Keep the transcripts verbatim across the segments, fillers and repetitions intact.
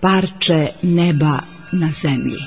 Parče neba na zemlji.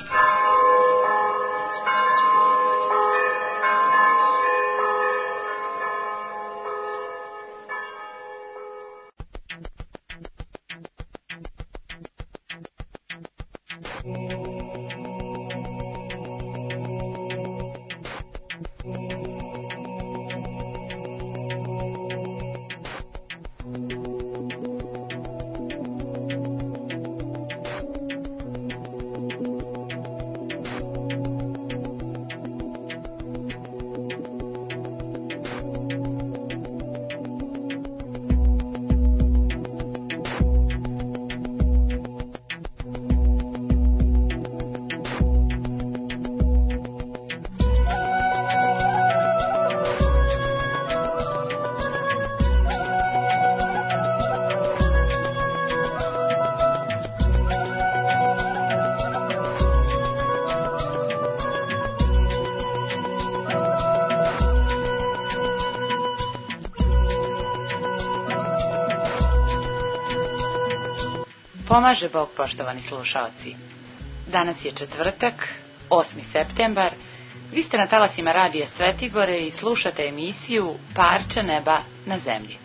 Pomaže Bog, poštovani slušaoci. Danas je četvrtak, osmi septembar. Vi ste na talasima Radija Svetigore i slušate emisiju Parče neba na zemlji.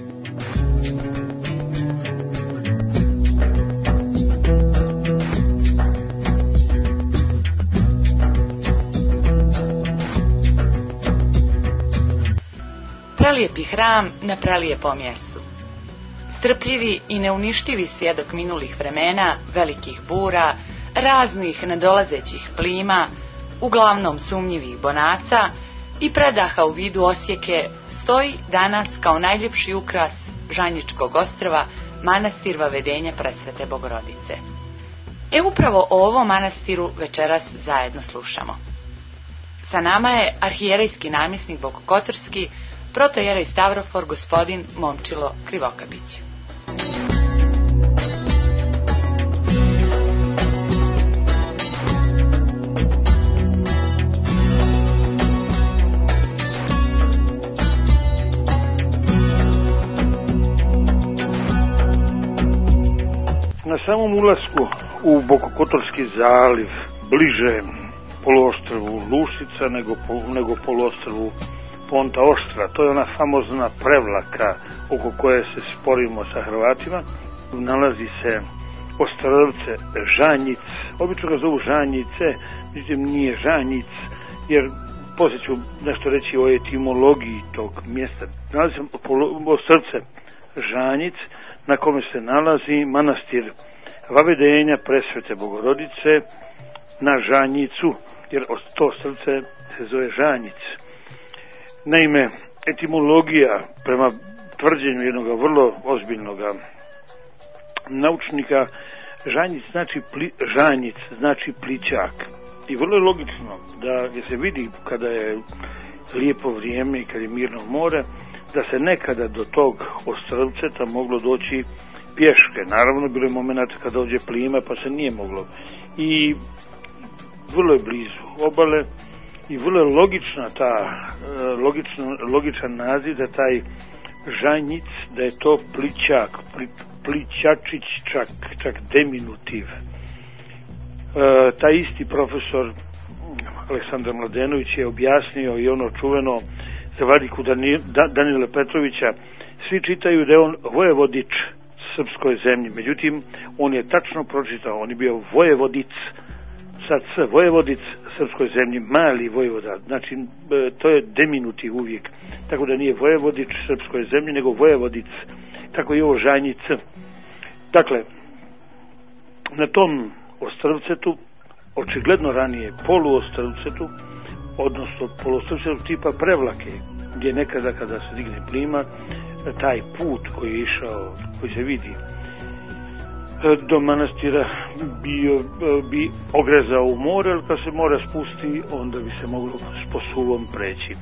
Prelijepi hram na prelijepom mjestu. Strpljivi i neuništivi svjedok minulih vremena, velikih bura, raznih nadolazećih plima, uglavnom sumnjivih bonaca i predaha u vidu osjeke, stoji danas kao najljepši ukras Žanjičkog ostrva manastir Vavedenja Presvete Bogorodice. E upravo o ovom manastiru večeras zajedno slušamo. Sa nama je arhijerejski namjesnik Bokokotorski, protojerej Stavrofor gospodin Momčilo Krivokapić. Na samom ulasku u Bokokotorski zaliv, bliže poluostrvu Lušica nego, nego poluostrvu Ponta Oštra, to je ona famozna prevlaka oko koje se sporimo sa Hrvatima, nalazi se ostrvce Žanjic, obično ga zovu Žanjice, međutim nije Žanjic, jer poslije ću nešto reći o etimologiji tog mjesta. Nalazi se ostrvce Žanjic, na kome se nalazi manastir Vavedenja Presvete Bogorodice na Žanjicu, jer to srce se zove Žanjic. Naime, etimologija prema tvrđenju jednog vrlo ozbiljnog naučnika, Žanjic znači pli, Žanjic znači plićak. I vrlo je logično da se vidi kada je lijepo vrijeme i kada je mirno more, da se nekada do tog ostrvceta moglo doći pješke. Naravno, bilo je momenata kada dođe plima pa se nije moglo. I vrlo je blizu obale i vrlo je logična ta, logično, logičan naziv da taj Žanjic, da je to plićak, pli, plićačić čak, čak deminutiv. E, taj isti profesor Aleksandar Mladenović je objasnio i ono čuveno za vladiku Danila Petrovića, svi čitaju da je on vojevodič srpskoj zemlji, međutim on je tačno pročitao, on je bio vojevodic, sad s, vojevodic srpskoj zemlji, mali vojvoda, znači to je deminutiv uvijek, tako da nije vojevodič srpskoj zemlji, nego vojevodic, tako je ovo Žanjic. Dakle, na tom ostrvcetu, očigledno ranije poluostrvcetu, odnosno poluostrvcetu tipa prevlake, gdje nekada kada se digne plima, taj put koji je išao, koji se vidi do manastira bio, bi ogrezao u more, ali kad se more spusti, onda bi se moglo s posuvom preći.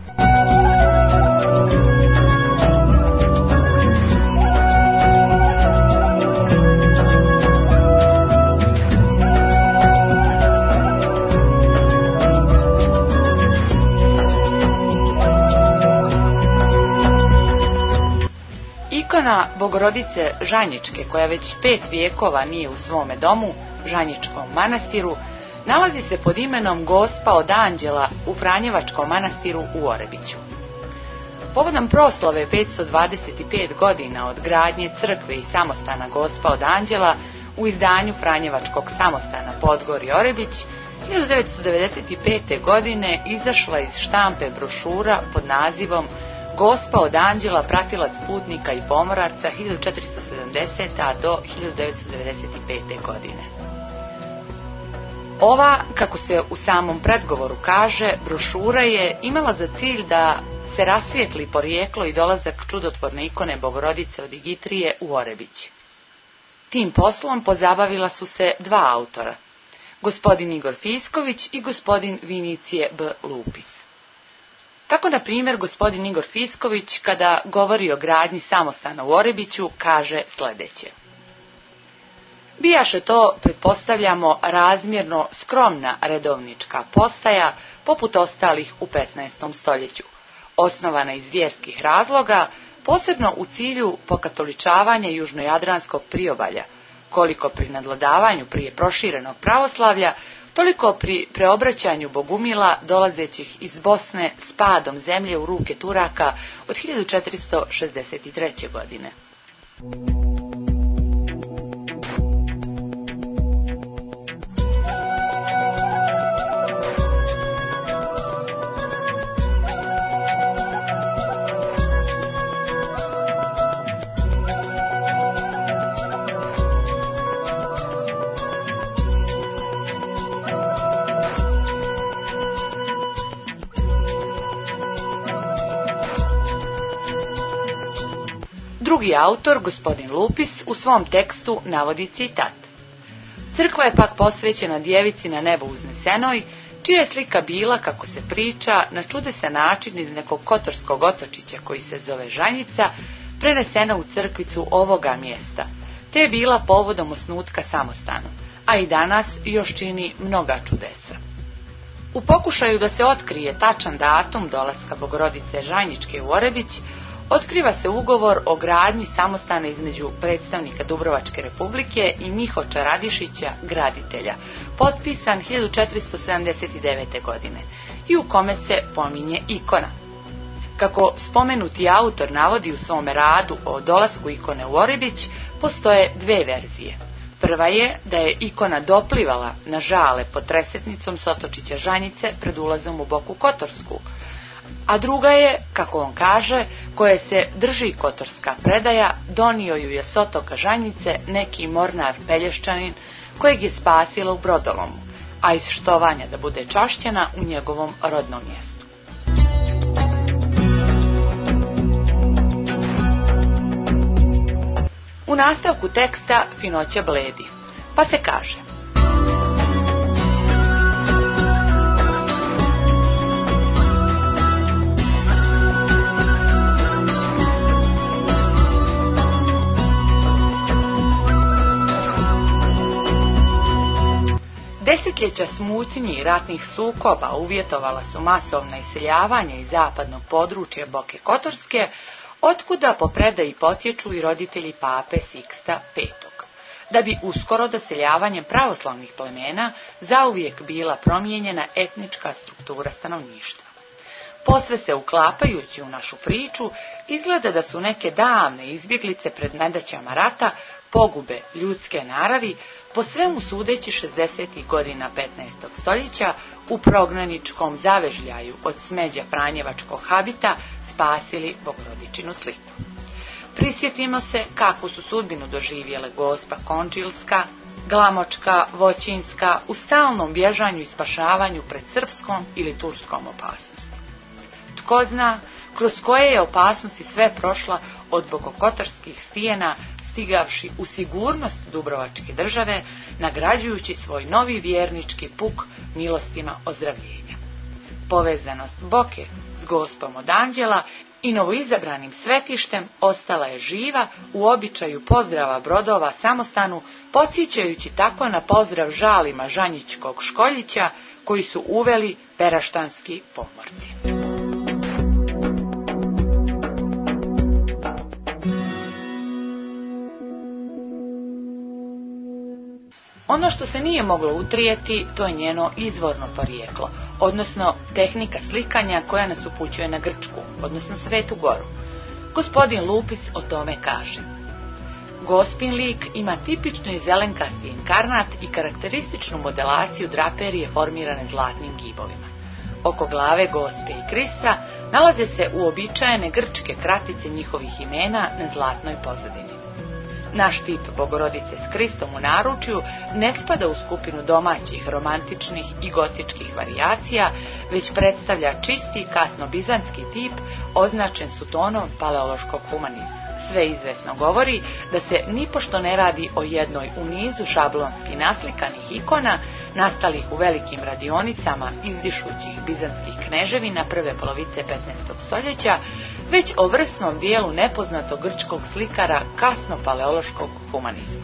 Ikona Bogorodice Žanjičke, koja već pet vijekova nije u svome domu, Žanjičkom manastiru, nalazi se pod imenom Gospa od Anđela u Franjevačkom manastiru u Orebiću. Povodom proslave petsto dvadeset pet godina od gradnje crkve i samostana Gospa od Anđela u izdanju Franjevačkog samostana Podgorje Orebić, hiljadu devetsto devedeset pete. godine izašla iz štampe brošura pod nazivom Gospa od Anđela, pratilac putnika i pomoraca hiljadu četiristo sedamdesete. do hiljadu devetsto devedeset pete. godine. Ova, kako se u samom predgovoru kaže, brošura je imala za cilj da se rasvijetli porijeklo i dolazak čudotvorne ikone Bogorodice od Igitrije u Orebić. Tim poslom pozabavila su se dva autora, gospodin Igor Fisković i gospodin Vinicije B. Lupis. Tako, na primjer, gospodin Igor Fisković, kada govori o gradnji samostana u Orebiću, kaže sljedeće. Bijaše to, pretpostavljamo, razmjerno skromna redovnička postaja, poput ostalih u petnaestom stoljeću, osnovana iz vjerskih razloga, posebno u cilju pokatoličavanja južnojadranskog priobalja, koliko pri nadvladavanju prije proširenog pravoslavlja, toliko pri preobraćanju bogumila dolazećih iz Bosne s padom zemlje u ruke Turaka od hiljadu četiristo šezdeset treće. godine. Drugi autor, gospodin Lupis, u svom tekstu navodi citat. Crkva je pak posvećena djevici na nebu uznesenoj, čija je slika bila, kako se priča, na čudesan način iz nekog kotorskog otočića koji se zove Žanjica, prenesena u crkvicu ovoga mjesta, te je bila povodom osnutka samostana, a i danas još čini mnoga čudesa. U pokušaju da se otkrije tačan datum dolaska Bogorodice Žanjičke u Orebić, otkriva se ugovor o gradnji samostana između predstavnika Dubrovačke republike i Mihoča Radišića, graditelja, potpisan hiljadu četiristo sedamdeset devete. godine i u kome se pominje ikona. Kako spomenuti autor navodi u svome radu o dolasku ikone u Orebić, postoje dve verzije. Prva je da je ikona doplivala na žale pod Tresetnicom s otočića Žanjice pred ulazom u Boku Kotorsku, a druga je, kako on kaže, koje se drži kotorska predaja, donio ju je s otoka Žanjice neki mornar Pelješčanin, kojeg je spasila u brodolomu, a iz štovanja da bude čašćena u njegovom rodnom mjestu. U nastavku teksta finoća bledi, pa se kaže: Desetljeća smutnji i ratnih sukoba uvjetovala su masovna iseljavanja iz zapadnog područja Boke Kotorske, otkuda po predaji potječu i roditelji pape Siksta petog, da bi uskoro doseljavanjem pravoslavnih plemena zauvijek bila promijenjena etnička struktura stanovništva. Posve se uklapajući u našu priču, izgleda da su neke davne izbjeglice pred nedaćama rata, pogube ljudske naravi, po svemu sudeći šezdesetih godina petnaestog stoljeća u prognaničkom zavežljaju od smeđa Franjevačkog habita spasili Bogorodičinu sliku. Prisjetimo se kakvu su sudbinu doživjele Gospa Končilska, Glamočka, Voćinska u stalnom bježanju i spašavanju pred srpskom ili turskom opasnosti. Tko zna kroz koje je opasnosti sve prošla od bokokotorskih stijena, stigavši u sigurnost Dubrovačke države, nagrađujući svoj novi vjernički puk milostima ozdravljenja. Povezanost Boke s Gospom od Anđela i novoizabranim svetištem ostala je živa u običaju pozdrava brodova samostanu, podsjećajući tako na pozdrav žalima Žanjičkog školjića koji su uveli peraštanski pomorci. Ono što se nije moglo utrijeti, to je njeno izvorno porijeklo, odnosno tehnika slikanja koja nas upućuje na Grčku, odnosno Svetu Goru. Gospodin Lupis o tome kaže: Gospin lik ima tipični zelenkasti inkarnat i karakterističnu modelaciju draperije formirane zlatnim gibovima. Oko glave Gospe i Krista nalaze se uobičajene grčke kratice njihovih imena na zlatnoj pozadini. Naš tip Bogorodice s Kristom u naručju ne spada u skupinu domaćih, romantičnih i gotičkih varijacija, već predstavlja čisti kasno-bizantski tip označen su tonom paleološkog humanizma. Sve izvesno govori da se nipošto ne radi o jednoj u nizu šablonski naslikanih ikona nastalih u velikim radionicama izdišućih bizantskih kneževina prve polovice petnaestog stoljeća, već o vrsnom dijelu nepoznatog grčkog slikara kasno-paleološkog humanizma.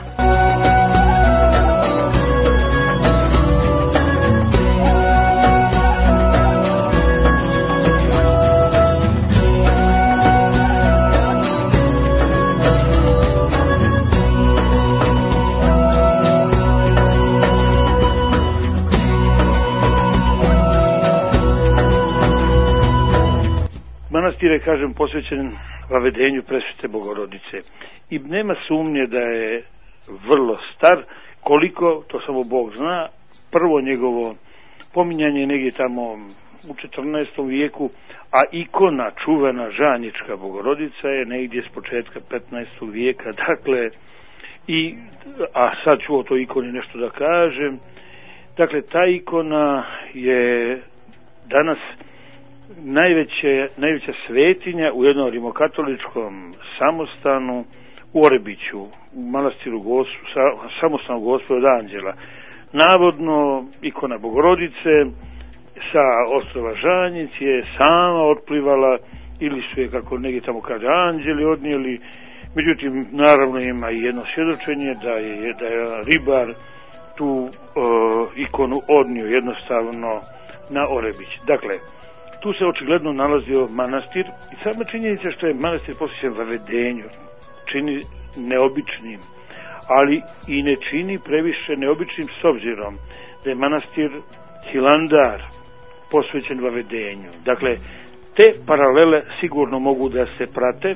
Manastir je, kažem, posvećen vavedenju Presvete Bogorodice i nema sumnje da je vrlo star, koliko, to samo Bog zna. Prvo njegovo pominjanje je negdje tamo u četrnaestom vijeku, a ikona čuvena Žanjička Bogorodica je negdje s početka petnaestog vijeka, dakle, i, a sad ću o toj ikoni nešto da kažem. Dakle, ta ikona je danas najveće, najveća svetinja u jednom rimokatoličkom samostanu u Orebiću, u manastiru Gos, sa, samostanu Gospoda od Anđela. Navodno, ikona Bogorodice sa ostrva Žanjic je sama otplivala, ili su je, kako negdje tamo kaže, anđeli odnijeli. Međutim, naravno ima i jedno svjedočenje da je, da je ribar tu uh, ikonu odnio jednostavno na Orebić. Dakle, tu se očigledno nalazio manastir i sama činjenica što je manastir posvećen vavedenju čini neobičnim, ali i ne čini previše neobičnim s obzirom da je manastir Hilandar posvećen vavedenju. Dakle, te paralele sigurno mogu da se prate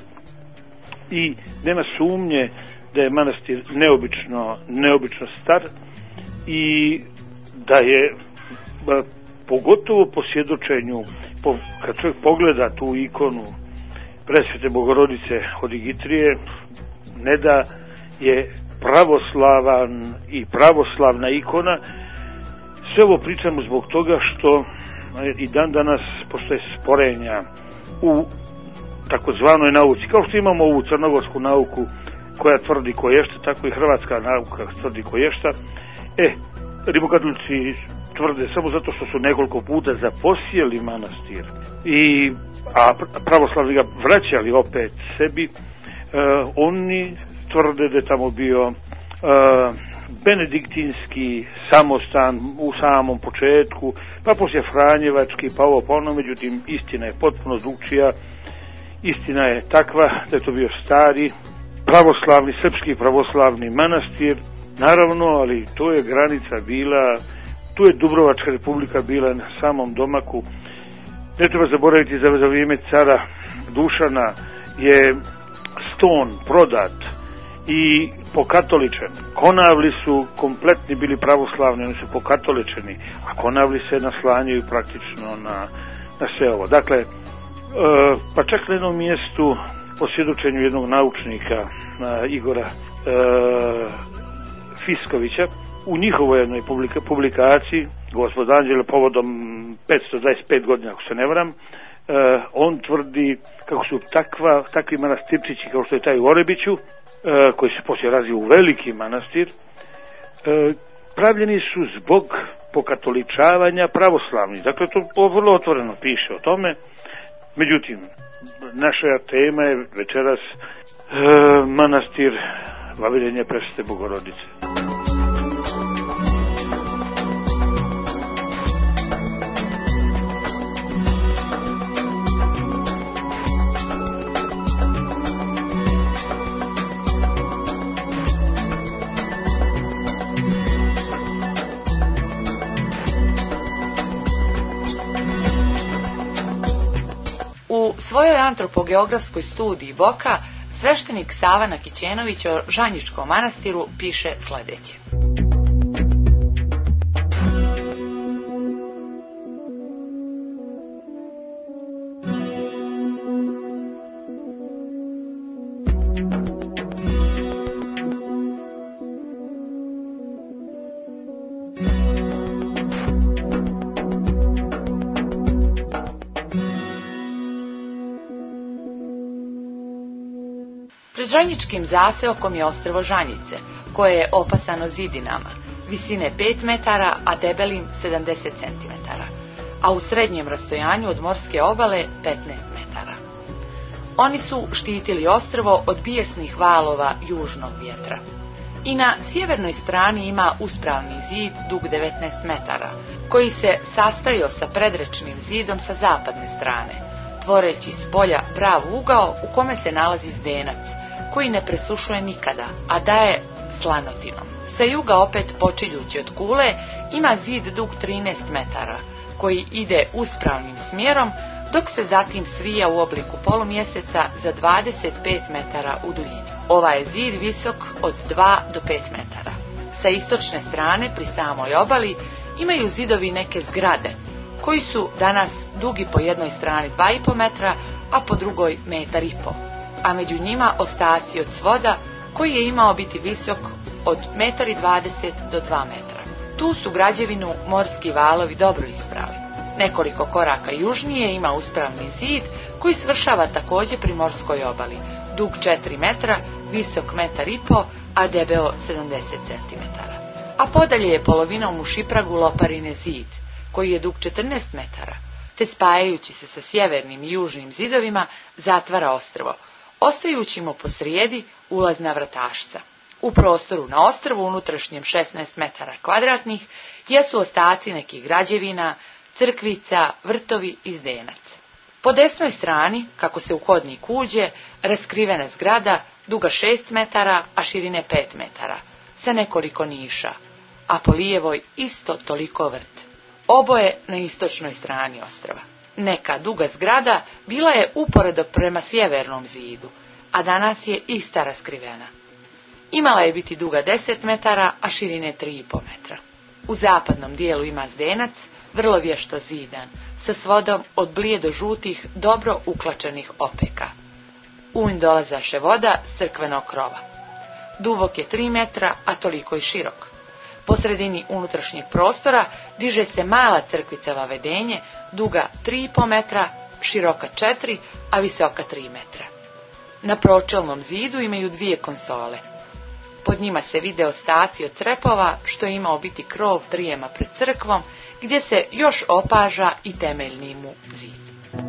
i nema sumnje da je manastir neobično, neobično star i da je ba, pogotovo po svjedočenju, po, kad čovjek pogleda tu ikonu Presvete Bogorodice od Igitrije, ne da je pravoslavan i pravoslavna ikona. Sve ovo pričamo zbog toga što i dan danas postoje sporenja u takozvanoj nauci, kao što imamo ovu crnogorsku nauku koja tvrdi koješta, tako i hrvatska nauka tvrdi koješta. E, rimokatolici tvrde samo zato što su nekoliko puta zaposjeli manastir, i, a pravoslavni ga vraćali opet sebi. E, oni tvrde da je tamo bio e, benediktinski samostan u samom početku, pa poslije Franjevački, pa ovo pa ono. Međutim, istina je potpuno drugčija. Istina je takva da je to bio stari pravoslavni, srpski pravoslavni manastir, naravno, ali to je granica bila, tu je Dubrovačka republika bila na samom domaku. Ne treba zaboraviti za, za vrijeme cara Dušana je Ston prodat i pokatoličen. Konavli su kompletni bili pravoslavni, oni su pokatoličeni, a Konavli se naslanjaju praktično na, na sve ovo. Dakle, e, pa čak na jednom mjestu po svjedočenju jednog naučnika e, Igora e, Fiskovića, u njihovoj jednoj publika, publikaciji Gospod Anđele povodom petsto dvadeset pet godina, ako se ne varam, e, on tvrdi kako su takva, takvi manastirčići kao što je taj u Orebiću, e, koji se poslije razvio u veliki manastir, e, pravljeni su zbog pokatoličavanja pravoslavnih. Dakle, to vrlo otvoreno piše o tome. Međutim, naša tema je večeras e, manastir vavedenja Presvete Bogorodice. antropogeografskoj studiji Boka sveštenik Sava Nakićenović o Žanjičkom manastiru piše sledeće. Pred Žanjičkim zaseokom je ostrvo Žanjice, koje je opasano zidinama, visine pet metara, a debelim sedamdeset centimetara, a u srednjem rastojanju od morske obale petnaest metara. Oni su štitili ostrvo od bijesnih valova južnog vjetra. I na sjevernoj strani ima uspravni zid dug devetnaest metara, koji se sastajao sa predrečnim zidom sa zapadne strane, tvoreći s polja prav ugao u kome se nalazi zdenac, koji ne presušuje nikada, a daje slanotinom. Sa juga opet počinjući od kule ima zid dug trinaest metara, koji ide uspravnim smjerom, dok se zatim svija u obliku polumjeseca za dvadeset pet metara u duljini. Ovaj je zid visok od dva do pet metara. Sa istočne strane, pri samoj obali, imaju zidovi neke zgrade, koji su danas dugi po jednoj strani dva i po metra, a po drugoj metar i po, a među njima ostaci od svoda, koji je imao biti visok od metar i dvadeset do dva metra. Tu su građevinu morski valovi dobro ispravili. Nekoliko koraka južnije ima uspravni zid, koji svršava također pri morskoj obali, dug četiri metra, visok metar i po, a debeo sedamdeset centimetara. A podalje je polovinom u Šipragu Loparine zid, koji je dug četrnaest metara, te spajajući se sa sjevernim i južnim zidovima zatvara ostrvo, ostajući mu posrijedi ulazna vratašca. U prostoru na ostrvu unutrašnjem šesnaest metara kvadratnih jesu ostaci nekih građevina, crkvica, vrtovi i zdenac. Po desnoj strani, kako se u hodnik uđe, raskrivena zgrada duga šest metara, a širine pet metara, sa nekoliko niša, a po lijevoj isto toliko vrt. Oboje na istočnoj strani ostrva. Neka duga zgrada bila je uporedo prema sjevernom zidu, a danas je ista raskrivena. Imala je biti duga deset metara, a širine tri i po metra. U zapadnom dijelu ima zdenac, vrlo vješto zidan, sa svodom od blijedo žutih, dobro uklačenih opeka. U nj dolazaše voda s crkvenog krova. Dubok je tri metra, a toliko i širok. Po sredini unutrašnjeg prostora diže se mala crkvica Vavedenje, duga tri i po metra, široka četiri, a visoka tri metra. Na pročelnom zidu imaju dvije konsole. Pod njima se vide ostaci od crepova, što je imao biti krov trijema pred crkvom, gdje se još opaža i temeljni mu zid.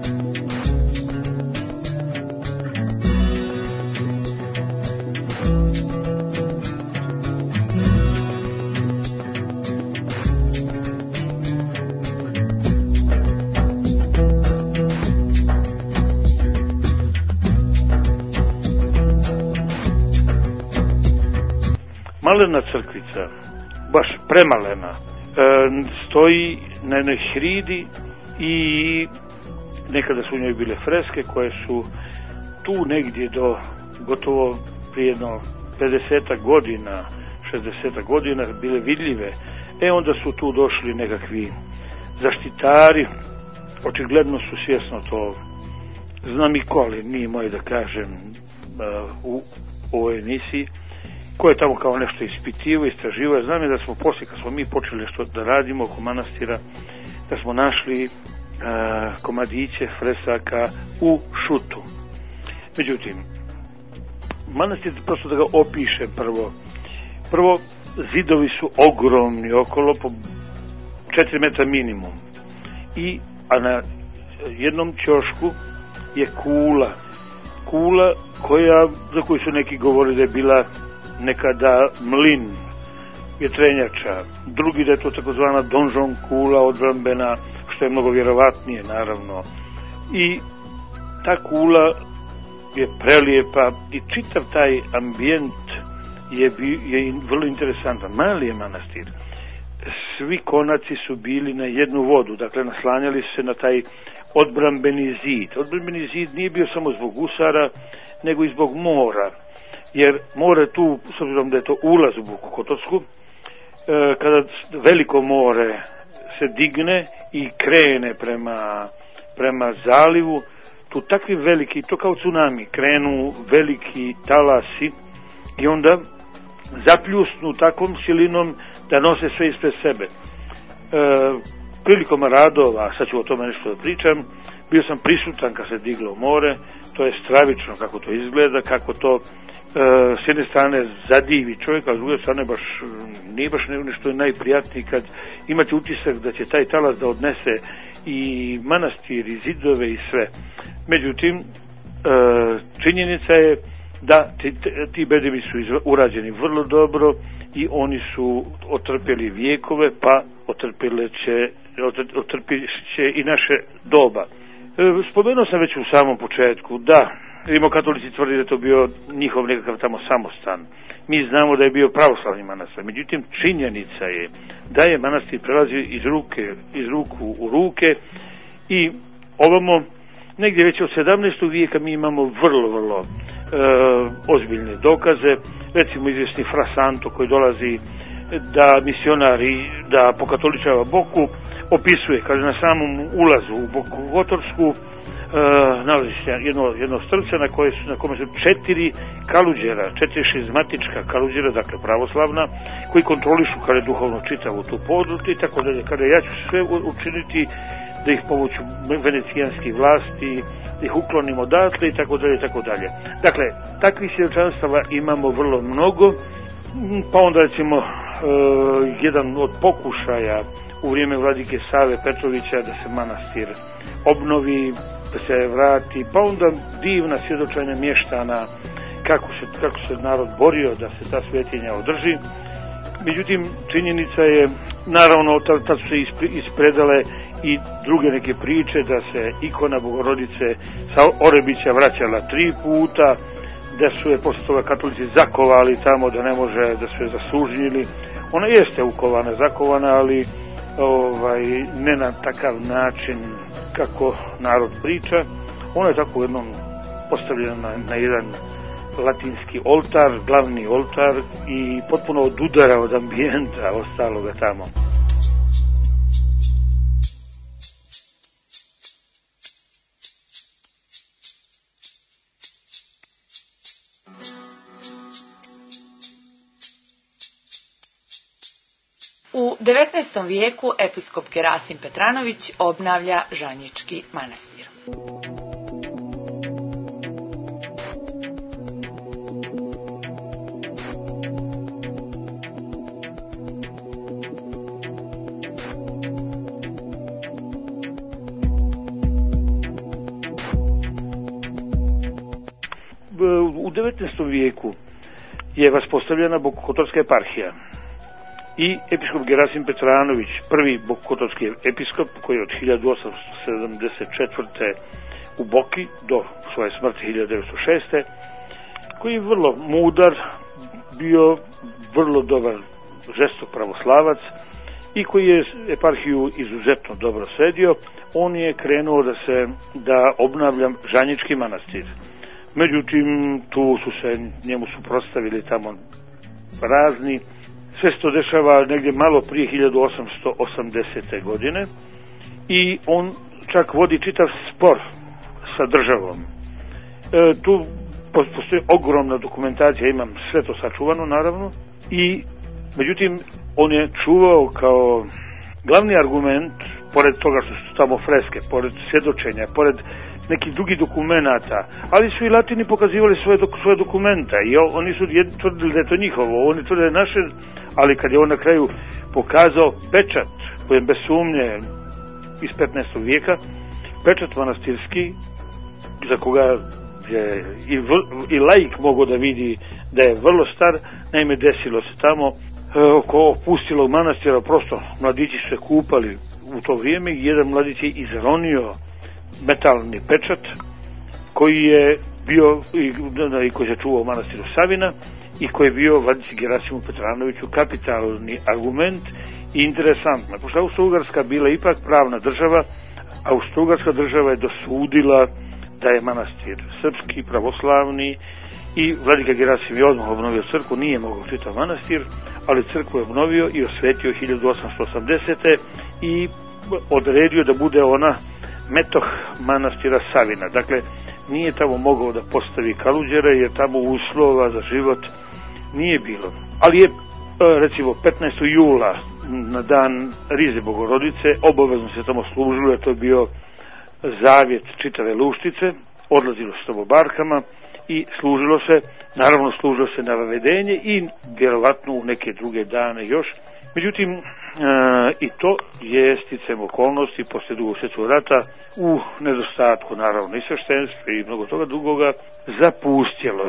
Malena crkvica, baš premalena, e, stoji na jednoj hridi i nekada su u njoj bile freske koje su tu negdje do gotovo prije jedno pedeset godina, šezdeset godina bile vidljive. E onda su tu došli nekakvi zaštitari, očigledno su svjesno to znamikoli, nije moje da kažem u ovoj emisiji, ko je tamo kao nešto ispitivo, istraživo. Znam je da smo poslije, kad smo mi počeli što da radimo oko manastira, da smo našli a, komadiće fresaka u šutu. Međutim, manastir, prosto da ga opiše prvo, prvo zidovi su ogromni, okolo po četiri metra minimum. I, a na jednom ćošku je kula. Kula koja, za koju su neki govorili da je bila nekada mlin, vjetrenjača, drugi da je to takozvana donžon kula odbrambena, što je mnogo vjerovatnije naravno. I ta kula je prelijepa i čitav taj ambijent je, je vrlo interesantan. Mali je manastir. svi konaci su bili na jednu vodu, dakle naslanjali se na taj odbrambeni zid. Odbrambeni zid nije bio samo zbog gusara, nego i zbog mora, jer more tu, s obzirom da je to ulaz u Boku Kotorsku, e, kada veliko more se digne i krene prema, prema zalivu, tu takvi veliki, to kao tsunami, krenu veliki talasi i onda zapljusnu takvom silinom da nose sve ispred sebe. E, prilikom radova, sad ću o tome nešto da pričam, bio sam prisutan kad se diglo more, to je stravično kako to izgleda, kako to e, s jedne strane zadivi čovjeka, a s druge strane baš nije baš nešto je najprijatnije kad imate utisak da će taj talas da odnese i manastir, i zidove i sve. Međutim, e, činjenica je da ti, ti bedevi su izra, urađeni vrlo dobro i oni su otrpjeli vijekove, pa otrpjeli će, otrpjeli će i naše doba. E, spomenuo sam već u samom početku da rimokatolici tvrdi da je to bio njihov nekakav tamo samostan. Mi znamo da je bio pravoslavni manastir, međutim činjenica je da je manastir prelazio iz ruke, iz ruku u ruke i ovamo negdje već od sedamnaestog vijeka mi imamo vrlo, vrlo e, ozbiljne dokaze. Recimo izvjesni Fra Santo koji dolazi da misionari, da pokatoličava Boku, opisuje, kaže na samom ulazu u Boku Kotorsku e, nalazi se jedno, jedno strce na, koje su, na kome su četiri kaluđera, četiri šizmatička kaluđera, dakle pravoslavna, koji kontrolišu kada je duhovno čitavu tu područje i tako dalje. Kada ja ću sve učiniti da ih pomoću venecijanskih vlasti, da ih uklonim odatle i tako dalje i tako dalje. Dakle, takvih svjedočanstava imamo vrlo mnogo, pa onda recimo e, jedan od pokušaja u vrijeme vladike Save Petrovića da se manastir obnovi, da se vrati, pa onda divna svjedočanja mještana kako se, kako se narod borio da se ta svetinja održi. Međutim, činjenica je, naravno, tad su se ispredale i druge neke priče da se ikona Bogorodice sa Orebića vraćala tri puta, da su je posle toga katolici zakovali tamo, da ne može, da su je zasužnjili. Ona jeste ukovana, zakovana, ali ovaj, ne na takav način kako narod priča. Ona je tako jednom postavljena na, na jedan latinski oltar, glavni oltar i potpuno odudara od ambijenta ostaloga tamo. U devetnaestom vijeku episkop Gerasim Petranović obnavlja Žanjički manastir. U devetnaestom vijeku je vaspostavljena Bokokotorska eparhija i episkop Gerasim Petranović, prvi bokokotorski episkop koji je od hiljadu osamsto sedamdeset četvrte u Boki do svoje smrti hiljadu devetsto šeste koji je vrlo mudar, bio vrlo dobar žestok pravoslavac i koji je eparhiju izuzetno dobro sredio. On je krenuo da se da obnavlja Žanjički manastir. Međutim, tu su se njemu suprotstavili tamo razni. Sve se to dešava negdje malo prije hiljadu osamsto osamdesete godine i on čak vodi čitav spor sa državom. E, tu postoji ogromna dokumentacija, imam sve to sačuvano naravno, i međutim on je čuvao kao glavni argument, pored toga što su tamo freske, pored svjedočenja, pored nekih drugih dokumenata, ali su i Latini pokazivali svoje, dok, svoje dokumenta i oni su tvrdili da je to njihovo, oni tvrdili da je naše, ali kad je on na kraju pokazao pečat, koji je bez sumnje iz petnaestog vijeka, pečat manastirski, za koga je i, i laik mogao da vidi da je vrlo star, naime desilo se tamo e, oko opustilog manastira, prosto mladići se kupali u to vrijeme i jedan mladić je izronio metalni pečat koji je bio i, i koji se čuvao u manastiru Savina i koji je bio vladici Gerasimu Petranoviću kapitalni argument interesantno, pošto Austro-Ugarska bila ipak pravna država, Austro-Ugarska država je dosudila da je manastir srpski, pravoslavni, i vladika Gerasim je odmah obnovio crkvu, nije mogao čitav manastir, ali crkvu je obnovio i osvetio hiljadu osamsto osamdesete i odredio da bude ona metoh manastira Savina. Dakle, nije tamo mogao da postavi kaluđere, jer tamo uslova za život nije bilo. Ali je, recimo, petnaestog jula, na dan Rize Bogorodice, obavezno se tamo služilo, jer to je bio zavjet čitave Luštice, odlazilo se tamo barkama i služilo se, naravno služilo se na vavedenje i vjerovatno u neke druge dane još. Međutim, e, i to je sticam okolnosti posle Drugog svjetskog rata, u nedostatku naravno i sveštenstva i mnogo toga drugoga, zapustjelo.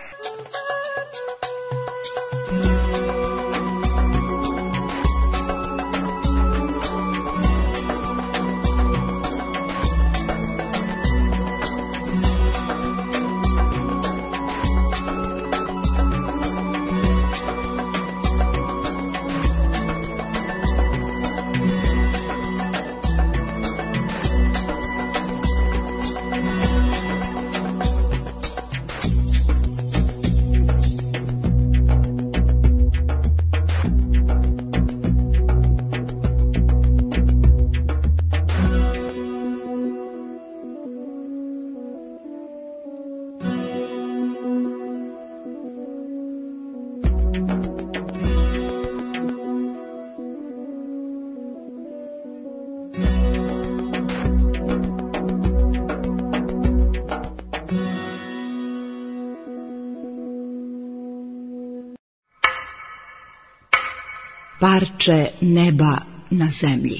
Parče neba na zemlji.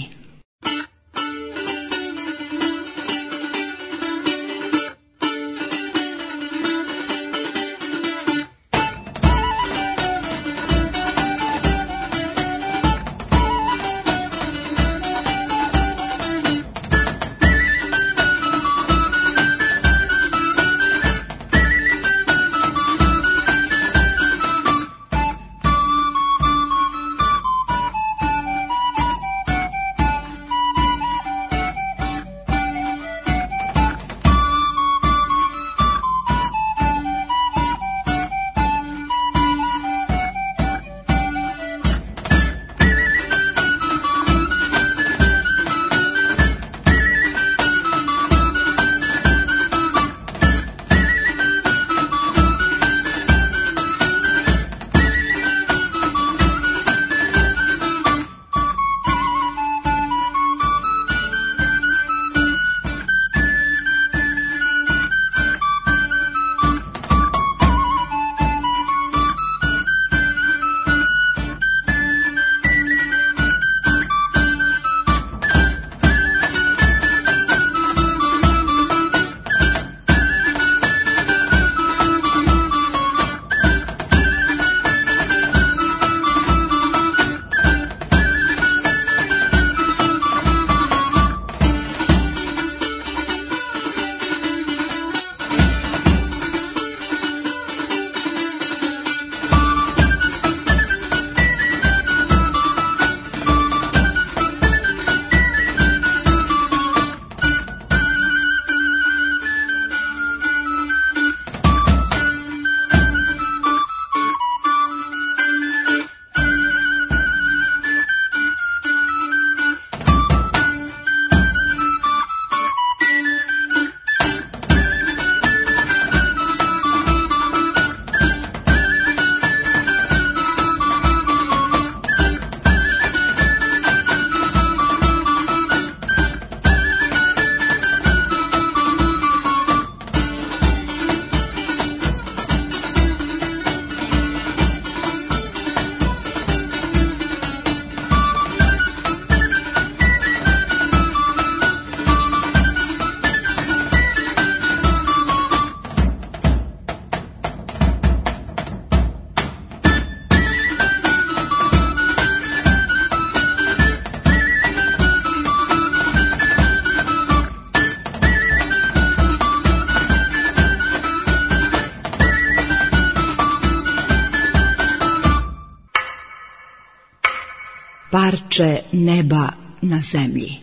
parče neba na zemlji.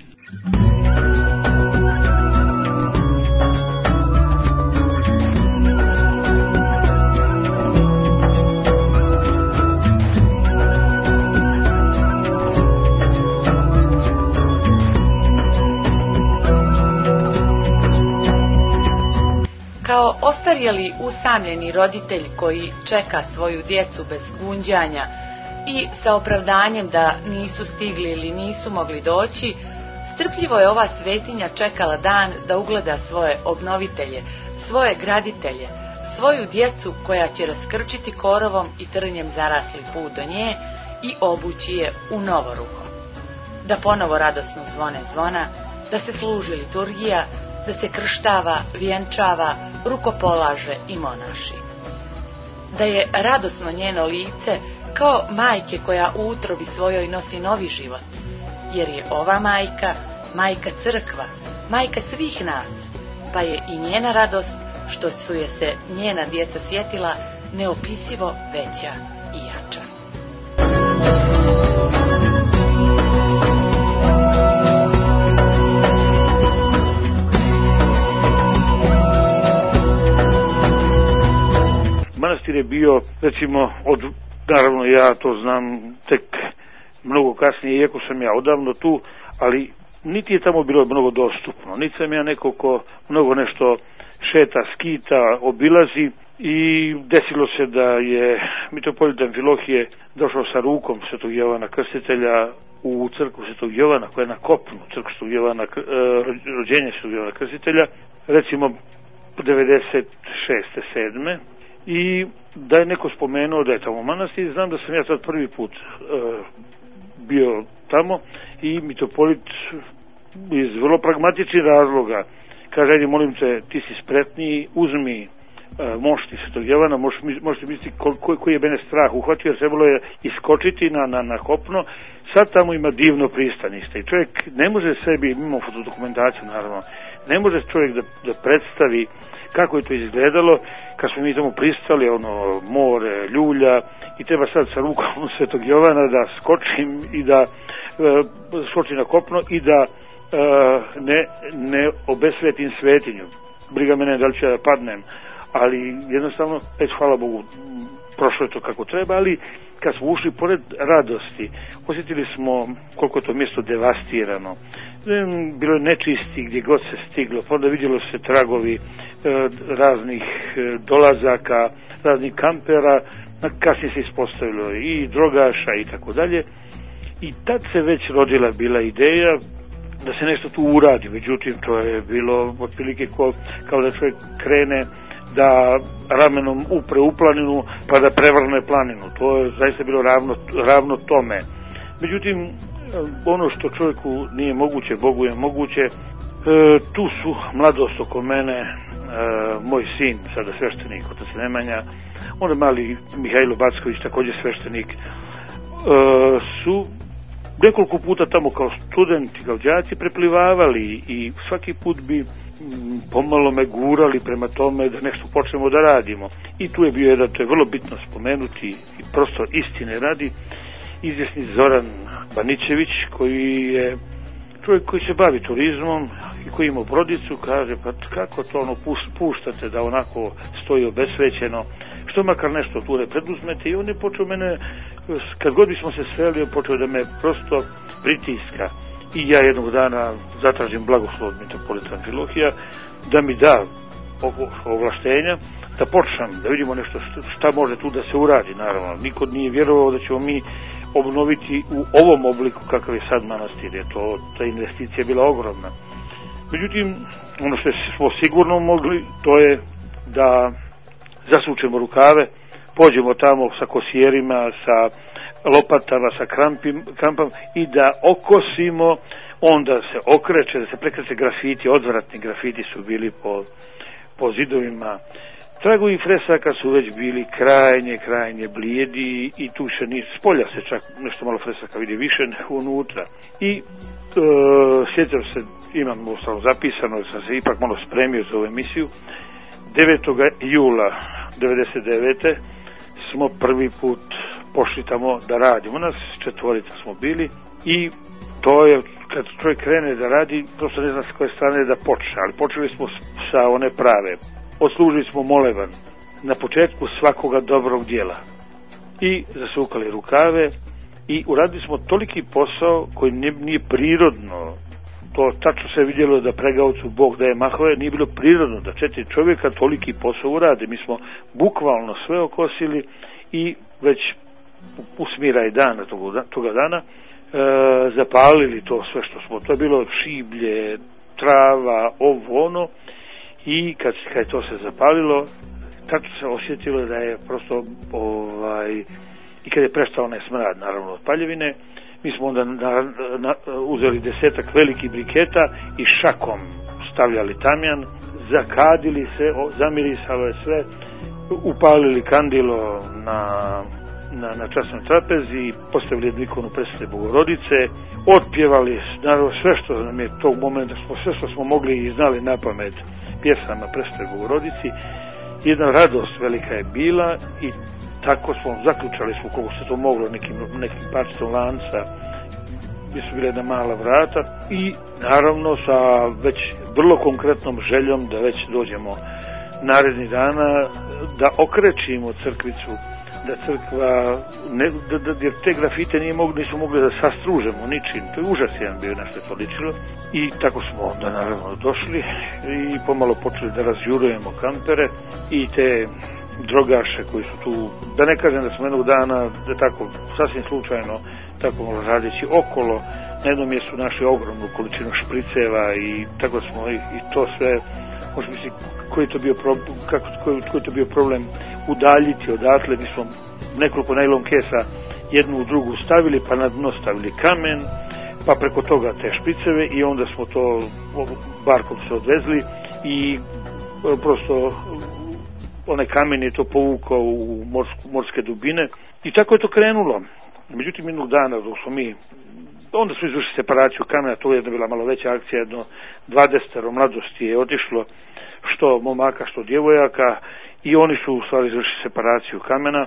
Kao ostarjeli usamljeni roditelj koji čeka svoju djecu bez gunđanja i sa opravdanjem da nisu stigli ili nisu mogli doći, strpljivo je ova svetinja čekala dan da ugleda svoje obnovitelje, svoje graditelje, svoju djecu koja će raskrčiti korovom i trnjem zarasli put do nje i obući je u novo ruho. Da ponovo radosno zvone zvona, da se služi liturgija, da se krštava, vjenčava, rukopolaže i monaši. Da je radosno njeno lice kao majke koja u utrobi svojoj nosi novi život, jer je ova majka, majka crkva, majka svih nas, pa je i njena radost što su je se njena djeca sjetila neopisivo veća i jača. Manastir je bio, recimo, od, naravno ja to znam tek mnogo kasnije, iako sam ja odavno tu, ali niti je tamo bilo mnogo dostupno, niti sam ja neko ko mnogo nešto šeta, skita, obilazi i desilo se da je mitropolit Amfilohije došao sa rukom Svetog Jovana Krstitelja u crkvu Svetog Jovana, koja je na kopnu, crkvu Svetog Jovana, rođenje Svetog Jovana Krstitelja, recimo devedeset šeste sedme i da je neko spomenuo da je tamo manastir. Znam da sam ja sad prvi put e, bio tamo i mitropolit iz vrlo pragmatičnih razloga kaže, ajde molim te, ti si spretniji, uzmi e, mošti Svetog Jovana, možete misliti koji, koji je mene strah uhvatio, trebalo je iskočiti na, na, na kopno. Sad tamo ima divno pristanište i čovjek ne može sebi, imamo fotodokumentaciju naravno, ne može čovjek da, da predstavi kako je to izgledalo kad smo mi tamo pristali, ono, more, ljulja, i treba sad sa rukom Svetog Jovana da skočim i da e, skočim na kopno i da e, ne, ne obesvetim svetinju. Briga mene da li ću ja da padnem, ali jednostavno, et, hvala Bogu, prošlo je to kako treba, ali kad smo ušli pored radosti, osjetili smo koliko je to mjesto devastirano. Bilo je nečisti gdje god se stiglo, pa onda vidjelo se tragovi e, raznih e, dolazaka, raznih kampera, kasnije se ispostavilo i drogaša i tako dalje. I tad se već rodila bila ideja da se nešto tu uradi, međutim to je bilo otprilike kao, kao da čovjek krene da ramenom upre u planinu pa da prevrne planinu. To je zaista bilo ravno, ravno tome. Međutim, ono što čovjeku nije moguće, Bogu je moguće. E, tu su mladost oko mene, e, moj sin, sada sveštenik, otac Nemanja, onda mali Mihajlo Backović, također sveštenik, e, su nekoliko puta tamo kao studenti, kao đaci preplivavali i svaki put bi pomalo me gurali prema tome da nešto počnemo da radimo. I tu je bio jedan, to je vrlo bitno spomenuti i prosto istine radi, izvjesni Zoran Banićević, koji je čovjek koji se bavi turizmom i koji ima brodicu, kaže, pa kako to ono puštate da onako stoji obesvećeno, što makar nešto tu ne preduzmete. I on je počeo mene, kad god bismo se sreli, on počeo da me prosto pritiska. I ja jednog dana zatražim blagoslov od mitropolita Amfilohija da mi da ovlaštenja da počnem, da vidimo nešto šta može tu da se uradi. Naravno, niko nije vjerovao da ćemo mi obnoviti u ovom obliku kakav je sad manastir, je to, ta investicija je bila ogromna. Međutim, ono što smo sigurno mogli, to je da zasučemo rukave, pođemo tamo sa kosijerima, sa lopatama, sa krampim, krampama i da okosimo, onda se okreće, da se prekreće grafiti, odvratni grafiti su bili po, po zidovima. Tragovi fresaka su već bili krajnje, krajnje blijedi i tu še ni, spolja se čak nešto malo fresaka vidi više nego unutra. I e, sjećam se, imam ostalo zapisano, sam se ipak malo spremio za ovu emisiju, devetog jula devedeset devete smo prvi put pošli tamo da radimo. Nas četvorica smo bili i to je, kad čovjek krene da radi, prosto ne zna s koje strane da počne, ali počeli smo sa one prave. Odslužili smo moleban na početku svakoga dobrog dijela i zasukali rukave i uradili smo toliki posao koji nije, nije prirodno. To tačno se vidjelo da pregavcu Bog daje mahove, nije bilo prirodno da četiri čovjeka toliki posao urade. Mi smo bukvalno sve okosili i već usmiraj dana toga, toga dana e, zapalili to sve što smo. To je bilo šiblje, trava, ovo ono i kad, kad to se zapalilo, tačno se osjetilo da je prosto ovaj, i kad je prestao onaj smrad naravno od paljevine, mi smo onda na, na, uzeli desetak velikih briketa i šakom stavljali tamjan, zakadili se, zamirisalo je sve, upalili kandilo na, na, na časnoj trapezi, postavili jednu ikonu Presvete Bogorodice, otpjevali naravno sve što nam je tog momenta, sve što smo mogli i znali na pamet pjesama Presvete Bogorodici. Jedna radost velika je bila i tako smo zaključali smo koliko se to moglo nekim, nekim parčicom lanca, gdje su bile jedna mala vrata i naravno sa već vrlo konkretnom željom da već dođemo narednih dana da okrećimo crkvicu, da crkva ne, da, da, jer te grafite nije mogli, nisu mogli da sastružemo ničim, to je užas jedan bio na što je to ličilo i tako smo onda naravno došli i pomalo počeli da razjurujemo kampere i te drogaše koji su tu, da ne kažem da smo jednog dana, da tako sasvim slučajno, tako možda radeći okolo, na jednom mjestu našli ogromnu količinu špriceva i tako smo i, i to sve, možda misli koji je to bio problem, kako, koji, koji je to bio problem udaljiti odatle. Mi smo nekoliko najlon kesa jednu u drugu stavili, pa na dno stavili kamen, pa preko toga te špriceve i onda smo to barkom se odvezli i prosto onaj kamen je to povukao u morsku, morske dubine i tako je to krenulo. Međutim, jednog dana dok smo mi, onda smo izvršili separaciju kamena, to je jedna bila malo veća akcija, jedno dvadesetero mladosti je otišlo, što momaka, što djevojaka, i oni su u stvari izvršili separaciju kamena. E,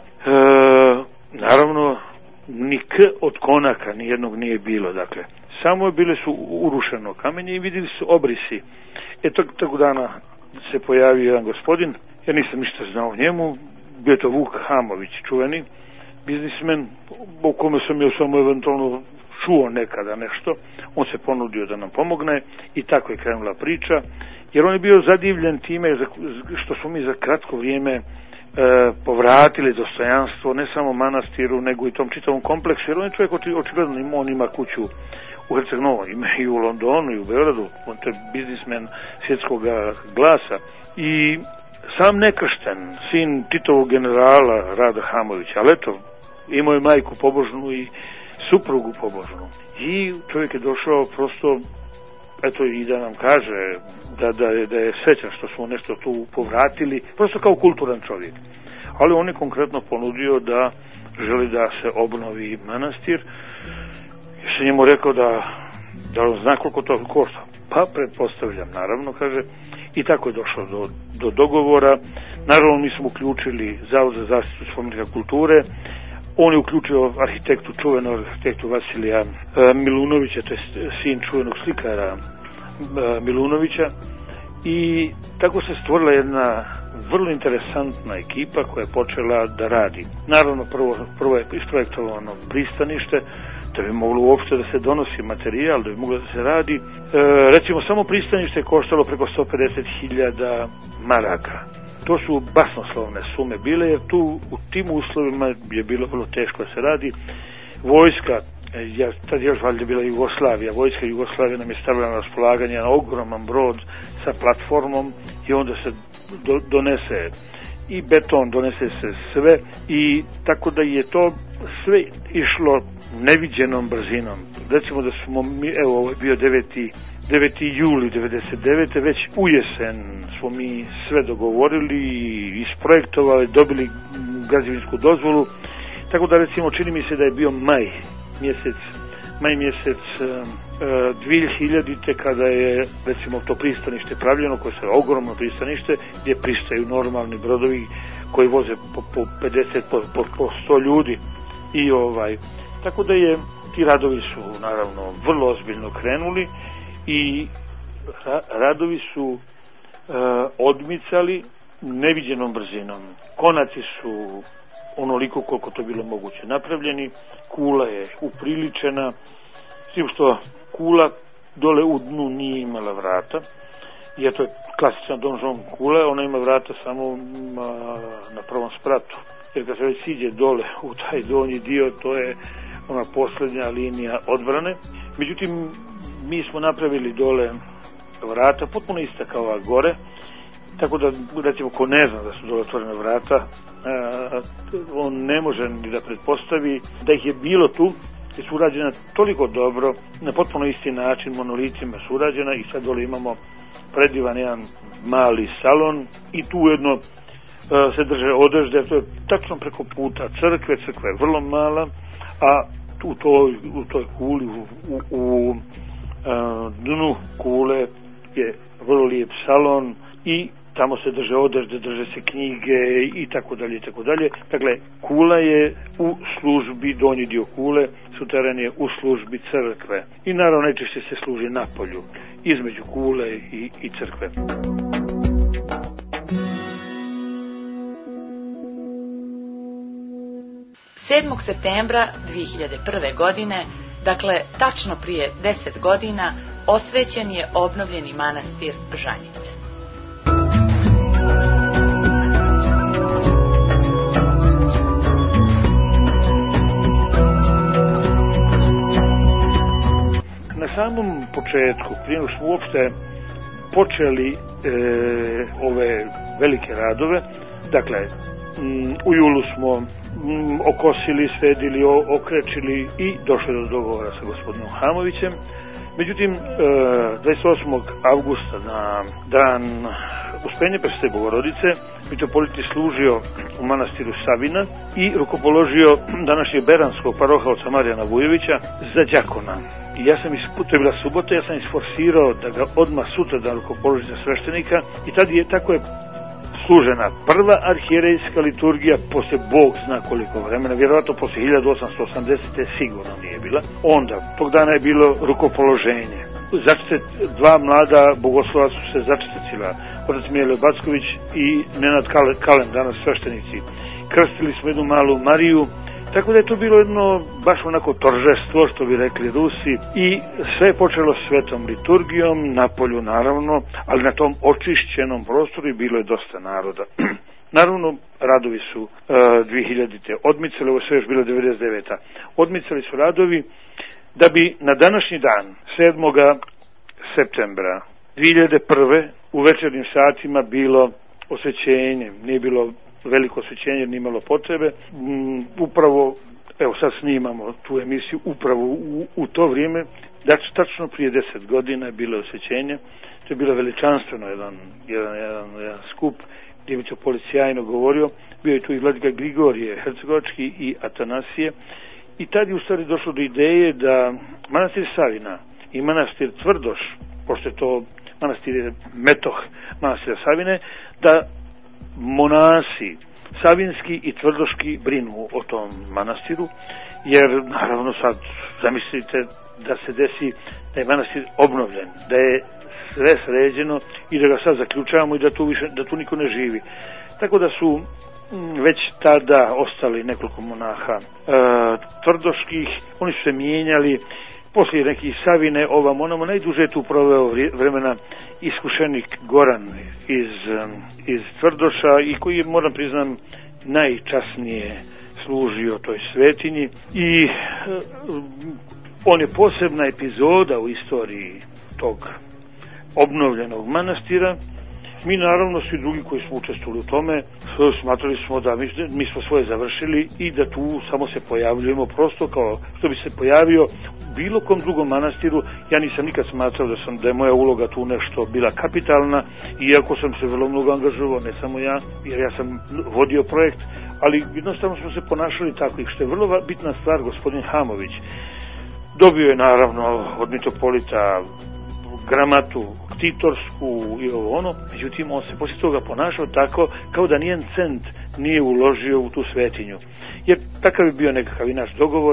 naravno, ni k od konaka nijednog nije bilo, dakle, samo je bile su urušeno kamenje i vidjeli su obrisi. E, tog, tog dana se pojavio jedan gospodin, ja nisam ništa znao o njemu, bio to Vuk Hamović, čuveni biznismen, o kome sam ja samo eventualno čuo nekada nešto. On se ponudio da nam pomogne i tako je krenula priča, jer on je bio zadivljen time što smo mi za kratko vrijeme e, povratili dostojanstvo ne samo manastiru, nego i tom čitavom kompleksu, jer on je čovjek očigledno ima, on ima kuću u Herceg-Novom, ima i u Londonu i u Beogradu, on je biznismen svjetskog glasa i sam nekršten, sin Titovog generala Rada Hamovića, ali eto, imao je majku pobožnu i suprugu pobožnu. I čovjek je došao prosto, eto, i da nam kaže da, da, je, da je srećan što smo nešto tu povratili, prosto kao kulturan čovjek. Ali on je konkretno ponudio da želi da se obnovi manastir. Ja sam njemu rekao da, da on zna koliko to košta. Pa pretpostavljam, naravno, kaže, i tako je došlo do, do dogovora. Naravno, mi smo uključili Zavod za zaštitu spomenika kulture. On je uključio arhitektu, čuvenog arhitektu Vasilija e, Milunovića, to je sin čuvenog slikara e, Milunovića, i tako se stvorila jedna vrlo interesantna ekipa koja je počela da radi. Naravno, prvo, prvo je isprojektovano pristanište, da bi moglo uopšte da se donosi materijal, da bi moglo da se radi. E, recimo, samo pristanište je koštalo preko sto pedeset hiljada maraka. To su basnoslovne sume bile, jer tu u tim uslovima je bilo vrlo teško da se radi. Vojska, ja, tad je još valjda bila Jugoslavija, vojska Jugoslavije nam je stavila na raspolaganje na ogroman brod sa platformom i onda se do, donese i beton, donese se sve i tako da je to sve išlo neviđenom brzinom. Recimo da smo mi, evo ovo je bio deveti juli devedeset devete već u jesen smo mi sve dogovorili, isprojektovali, dobili građevinsku dozvolu, tako da recimo čini mi se da je bio maj mjesec, maj mjesec dvije hiljadite kada je recimo to pristanište pravljeno, koje je ogromno pristanište gdje pristaju normalni brodovi koji voze po, po pedeset, po, po, po sto ljudi i ovaj, tako da je Ti radovi su naravno vrlo ozbiljno krenuli i ra- radovi su e, odmicali neviđenom brzinom. Konaci su onoliko koliko to bilo moguće napravljeni, kula je upriličena, s tim što kula dole u dnu nije imala vrata, jer to je klasična donžon kula, ona ima vrata samo na prvom spratu, jer kad se već siđe dole u taj donji dio, to je ona posljednja linija odbrane. Međutim, mi smo napravili dole vrata potpuno ista kao ova gore, tako da, recimo, ko ne zna da su dole otvorene vrata, a, on ne može ni da pretpostavi da ih je bilo tu, jer su urađena toliko dobro, na potpuno isti način, monolitima su urađena i sad dole imamo predivan jedan mali salon i tu ujedno a, se drže odežde, to je tačno preko puta crkve, crkva je vrlo mala, a u toj, u toj kuli, u, u, u a, dnu kule je vrlo lijep salon i tamo se drže odežde, drže se knjige i tako dalje i tako dalje. Dakle, kula je u službi, donji dio kule, suteren je u službi crkve. I naravno najčešće se služi napolju, između kule i, i crkve. sedmog septembra dvije hiljade prve. godine, dakle tačno prije deset godina, osvećen je obnovljeni manastir Žanjice. Na samom početku, prije nego smo uopšte počeli e, ove velike radove, dakle, m, u julu smo m, okosili, sredili, o, okrečili i došli do dogovora sa gospodinom Hamovićem. Međutim, e, dvadeset osmog avgusta na dan Uspenja Presvete Bogorodice, mitropolit je služio u manastiru Savina i rukopoložio današnjeg beranskog parohalca Marijana Vujovića za đakona. I ja sam, to je bila subota, ja sam isforsirao da ga odmah sutra dan rukopoloži za sveštenika i tad je, tako je služena prva arhijerejska liturgija posle Bog zna koliko vremena, vjerojatno posle hiljadu osamsto osamdesete. sigurno nije bila. Onda, tog dana je bilo rukopoloženje. Začete, dva mlada bogoslova su se začetecila, otac Mijelo Backović i Nenad Kalen, danas sveštenici. Krstili smo jednu malu Mariju, tako da je to bilo jedno baš onako toržestvo, što bi rekli Rusi, i sve je počelo svetom liturgijom, na polju naravno, ali na tom očišćenom prostoru i bilo je dosta naroda. Naravno, radovi su uh, dvije hiljadite. odmicali, ovo sve još bilo devedeset devete. Odmicali su radovi da bi na današnji dan, sedmog septembra dvije hiljade prve. u večernjim satima bilo osvećenje, nije bilo veliko osvećenje, nije imalo potrebe. Um, upravo, evo sad snimamo tu emisiju, upravo u, u to vrijeme, dakle tačno prije deset godina je bilo osvećenje. To je bilo veličanstveno jedan, jedan, jedan, jedan skup gdje mi to policijajno govorio. Bio je tu i vladika Grigorije Hercegovački i Atanasije. I tad je u stvari došlo do ideje da manastir Savina i manastir Tvrdoš, pošto je to manastir je metoh manastira Savine, da monasi savinski i tvrdoški brinu o tom manastiru, jer naravno sad zamislite da se desi da je manastir obnovljen, da je sve sređeno i da ga sad zaključavamo i da tu više, da tu niko ne živi. Tako da su već tada ostali nekoliko monaha e, tvrdoških, oni su se mijenjali, poslije nekih Savine, ovam onamo, najduže je tu proveo vremena iskušenik Goran iz, iz Tvrdoša i koji je, moram priznam, najčasnije služio toj svetinji i e, on je posebna epizoda u istoriji tog obnovljenog manastira. Mi naravno svi drugi koji smo učestvovali u tome smatrali smo da mi, mi smo svoje završili i da tu samo se pojavljujemo prosto kao što bi se pojavio bilo kom drugom manastiru. Ja nisam nikad smatrao da sam da je moja uloga tu nešto bila kapitalna, iako sam se vrlo mnogo angažovao, ne samo ja, jer ja sam vodio projekt, ali jednostavno smo se ponašali tako. I što je vrlo bitna stvar, gospodin Hamović dobio je naravno od mitropolita gramatu ktitorsku i ovo ono, međutim on se poslije toga ponašao tako kao da nijedan cent nije uložio u tu svetinju, jer takav je bio nekakav i naš dogovor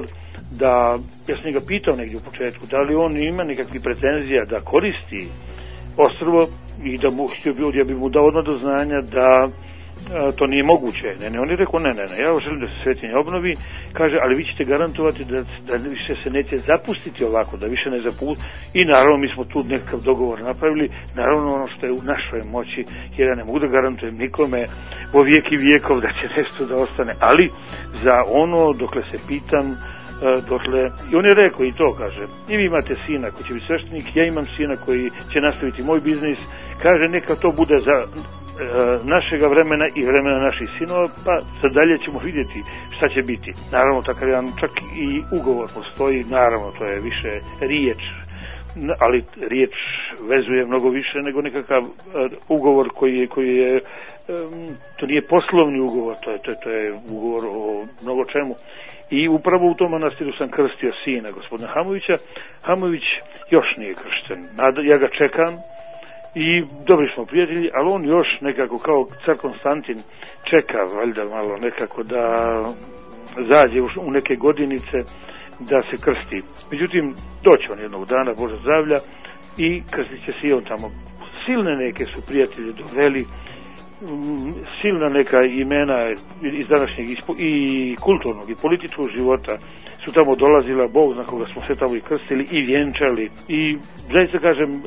da, ja sam njega pitao negdje u početku, da li on ima nekakvih pretenzija da koristi ostrvo i da mu, ja bi mu dao odmah do znanja da a, to nije moguće. Ne, ne, on je rekao, ne, ne, ne, ja želim da se svetinje obnovi, kaže, ali vi ćete garantovati da, da više se neće zapustiti ovako, da više ne zapusti. I naravno mi smo tu nekakav dogovor napravili, naravno ono što je u našoj moći, jer ja ne mogu da garantujem nikome po vijek i vijekov da će nešto da ostane, ali za ono dokle se pitam, dokle, i on je rekao i to, kaže, i vi imate sina koji će biti sveštenik, ja imam sina koji će nastaviti moj biznis, kaže, neka to bude za našega vremena i vremena naših sinova, pa sad dalje ćemo vidjeti šta će biti. Naravno, takav jedan čak i ugovor postoji, naravno, to je više riječ, ali riječ vezuje mnogo više nego nekakav ugovor koji je, koji je to nije poslovni ugovor, to je, to je, to je ugovor o mnogo čemu. I upravo u tom manastiru sam krstio sina gospodina Hamovića. Hamović još nije kršten, ja ga čekam. I dobri smo prijatelji, ali on još nekako kao car Konstantin čeka valjda malo nekako da zađe u neke godinice da se krsti. Međutim, doće on jednog dana, Bože zdravlja, i krstit će se i on tamo. Silne neke su prijatelje doveli, silna neka imena iz današnjeg i kulturnog i političkog života su tamo dolazila, Bog zna koga smo sve tamo i krstili i vjenčali i zaista kažem,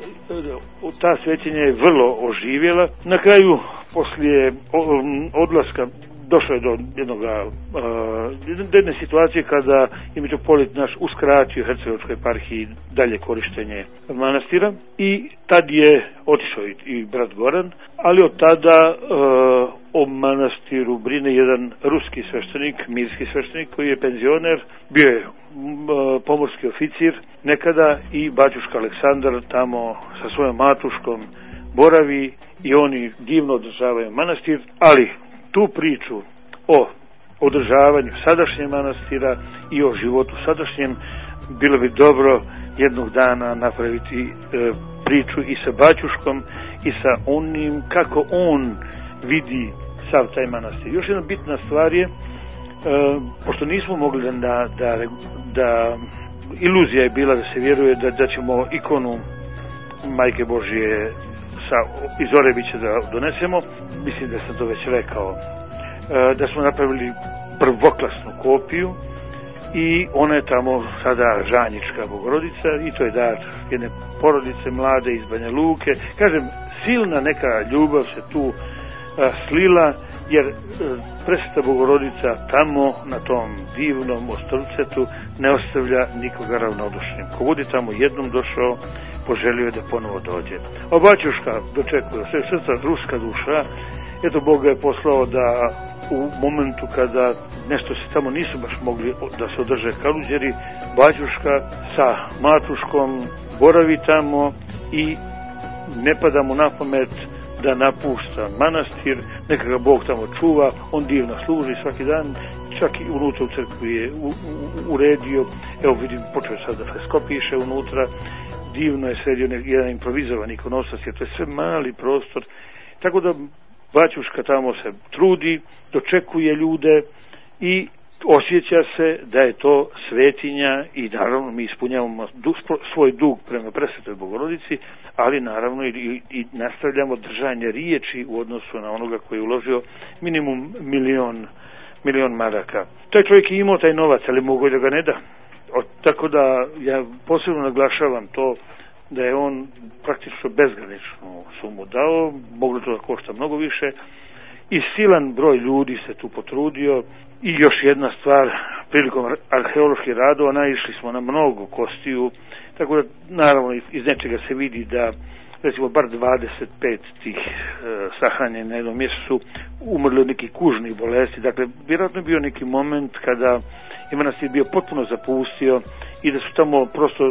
ta svećenja je vrlo oživjela. Na kraju, poslije odlaska, došlo je do jednoga, uh, jedne situacije kada je mitropolit naš uskratio Hercegovačkoj eparhiji dalje korištenje manastira i tad je otišao i, i brat Goran, ali od tada uh, o manastiru brine jedan ruski sveštenik, mirski sveštenik koji je penzioner, bio je uh, pomorski oficir nekada i baćuška Aleksandar tamo sa svojom matuškom boravi i oni divno održavaju manastir, ali tu priču o održavanju sadašnjeg manastira i o životu sadašnjem bilo bi dobro jednog dana napraviti e, priču i sa baćuškom i sa onim kako on vidi sav taj manastir. Još jedna bitna stvar je, e, pošto nismo mogli da, da, da iluzija je bila da se vjeruje da, da ćemo ikonu Majke Božje sa, iz Orebića da donesemo, mislim da sam to već rekao, da smo napravili prvoklasnu kopiju i ona je tamo sada Žanjička Bogorodica i to je dar jedne porodice mlade iz Banja Luke. Kažem, silna neka ljubav se tu a, slila, jer a, Presveta Bogorodica tamo na tom divnom ostrvcetu ne ostavlja nikoga ravnodušnim. Ko bude tamo jednom došao, poželio je da ponovo dođe. A baćuška dočekuje sve srca ruska duša. Eto, Bog je poslao da u momentu kada nešto se tamo nisu baš mogli da se održe kaluđeri, baćuška sa matuškom boravi tamo i ne pada mu na pamet da napušta manastir, neka ga Bog tamo čuva, on divno služi svaki dan, čak i unutra u crkvi je u, u, uredio, evo vidim, počeo sad da fresko piše unutra, divno je sredio jedan improvizovan ikonostas, jer to je sve mali prostor, tako da baćuška tamo se trudi, dočekuje ljude i osjeća se da je to svetinja i naravno mi ispunjavamo du, svoj dug prema Presvetoj Bogorodici, ali naravno i, i, i nastavljamo držanje riječi u odnosu na onoga koji je uložio minimum milion, milion maraka. Taj čovjek je imao taj novac, ali mogu da ga ne da. O, tako da ja posebno naglašavam to da je on praktično bezgraničnu sumu dao, moglo to da košta mnogo više i silan broj ljudi se tu potrudio. I još jedna stvar, prilikom arheoloških radova naišli smo na mnogo kostiju, tako da naravno iz nečega se vidi da recimo bar dvadeset pet tih e, sahranjenih na jednom mjestu su umrli od nekih kužnih bolesti. Dakle, vjerojatno je bio neki moment kada je manastir bio potpuno zapustio i da su tamo prosto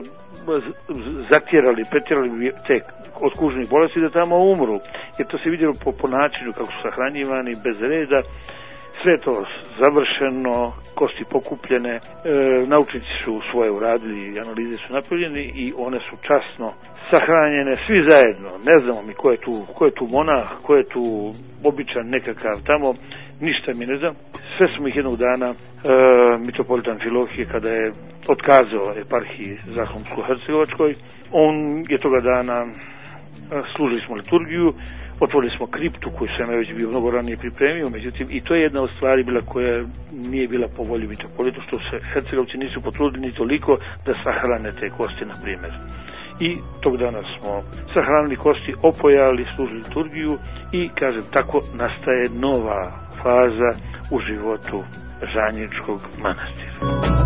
zatjerali, pretjerali te od kužnih bolesti da tamo umru. Jer to se vidjelo po, po načinu kako su sahranjivani, bez reda. Sve to završeno, kosti pokupljene, e, naučnici su svoje uradili, analize su napravljene i one su časno sahranjene, svi zajedno. Ne znamo mi ko je tu, ko je tu monah, ko je tu običan nekakav tamo, ništa mi ne znam. Sve smo ih jednog dana, e, mitropolitan Amfilohije, kada je otkazao eparhiji Zahumsko-hercegovačkoj. On je toga dana, služili smo liturgiju, otvorili smo kriptu koju sam ja već bio mnogo ranije pripremio, međutim i to je jedna od stvari bila koja nije bila po volji mitropolita, što se Hercegovci nisu potrudili ni toliko da sahrane te kosti, na primjer. I tog dana smo sahranili kosti, opojali, služili liturgiju i, kažem, tako nastaje nova faza u životu Žanjičkog manastira.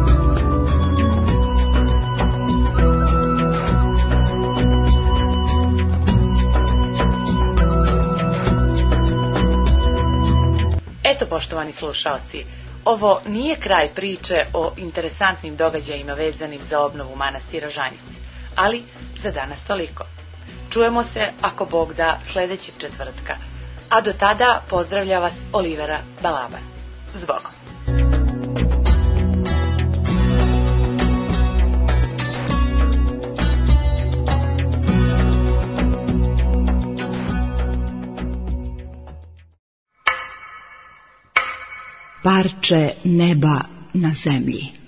Eto, poštovani slušaoci, ovo nije kraj priče o interesantnim događajima vezanim za obnovu manastira Žanjici, ali za danas toliko. Čujemo se, ako Bog da, sljedećeg četvrtka, a do tada pozdravlja vas Olivera Balaban. Zbogom. Parče neba na zemlji.